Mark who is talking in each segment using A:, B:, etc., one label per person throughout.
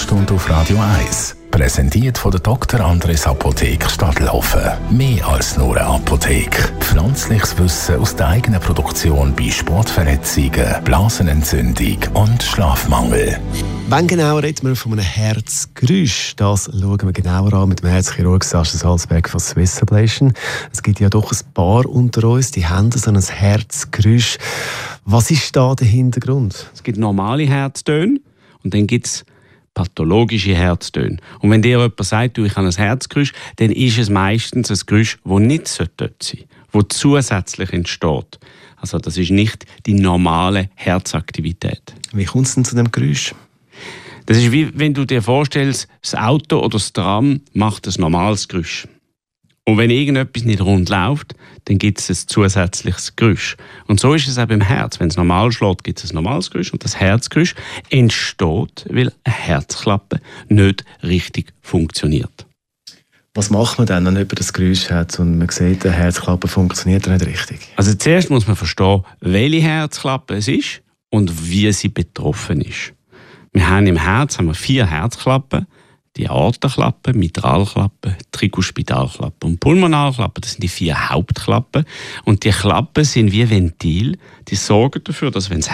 A: Sprechstunde auf Radio 1. Präsentiert von der Dr. Andres Apotheke Stadtlaufen. Mehr als nur eine Apotheke. Pflanzliches Wissen aus der eigenen Produktion bei Sportverletzungen, Blasenentzündung und Schlafmangel.
B: Wann genau reden wir von einem Herzgeräusch? Das schauen wir genauer an mit dem Herzchirurg Sascha Salzberg von Swiss Ablation. Es gibt ja doch ein paar unter uns, die haben so ein Herzgeräusch. Was ist da der Hintergrund?
C: Es gibt normale Herztöne und dann gibt es pathologische Herztöne. Und wenn dir jemand sagt, ich habe ein Herzgeräusch, dann ist es meistens ein Geräusch, das nicht dort sein sollte, das zusätzlich entsteht. Also das ist nicht die normale Herzaktivität.
B: Wie kommt es denn zu dem Geräusch?
C: Das ist wie wenn du dir vorstellst, das Auto oder das Tram macht ein normales Geräusch. Und wenn irgendetwas nicht rund läuft, dann gibt es ein zusätzliches Geräusch. Und so ist es auch beim Herz. Wenn es normal schlägt, gibt es ein normales Geräusch. Und das Herzgeräusch entsteht, weil eine Herzklappe nicht richtig funktioniert.
B: Was macht man dann, wenn jemand das Geräusch hat und man sieht, die Herzklappe funktioniert nicht richtig?
C: Also zuerst muss man verstehen, welche Herzklappe es ist und wie sie betroffen ist. Wir haben im Herz 4 Herzklappen. Die Aortenklappe, Mitralklappe, Trikospidalklappe und Pulmonalklappe, das sind die 4 Hauptklappen. Und die Klappen sind wie Ventil, die sorgen dafür, dass wenn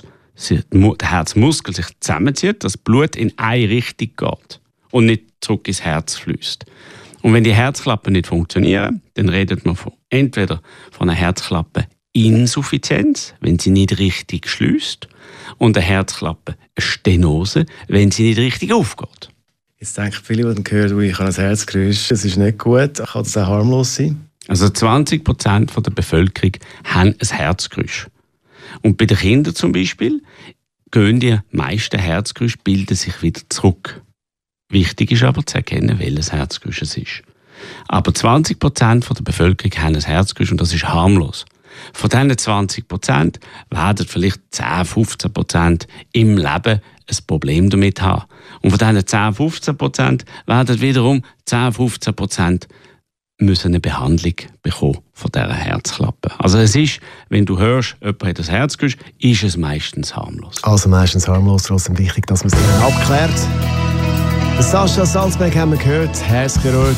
C: der Herzmuskel sich zusammenzieht, das Blut in eine Richtung geht und nicht zurück ins Herz fließt. Und wenn die Herzklappen nicht funktionieren, dann redet man entweder von einer Herzklappeninsuffizienz, wenn sie nicht richtig schließt, und eine Herzklappenstenose, wenn sie nicht richtig aufgeht.
B: Jetzt denken viele, die hören, ich habe ein Herzgeräusch, das ist nicht gut. Kann das auch harmlos sein?
C: Also 20% der Bevölkerung haben ein Herzgeräusch. Und bei den Kindern zum Beispiel gehen die meisten Herzgeräusche, bilden sich wieder zurück. Wichtig ist aber zu erkennen, welches Herzgeräusch es ist. Aber 20% der Bevölkerung haben ein Herzgeräusch und das ist harmlos. Von diesen 20% werden vielleicht 10-15% im Leben ein Problem damit haben. Und von diesen 10-15% werden wiederum 10-15% müssen eine Behandlung bekommen von dieser Herzklappe. Also es ist, wenn du hörst, jemand hat ein Herzgeräusch, ist es meistens harmlos.
B: Also meistens harmlos, trotzdem wichtig, dass man es dann abklärt. Sascha Salzberg haben wir gehört, Herzchirurg.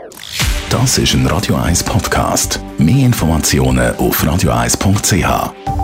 A: Das ist ein Radio 1 Podcast. Mehr Informationen auf radio1.ch.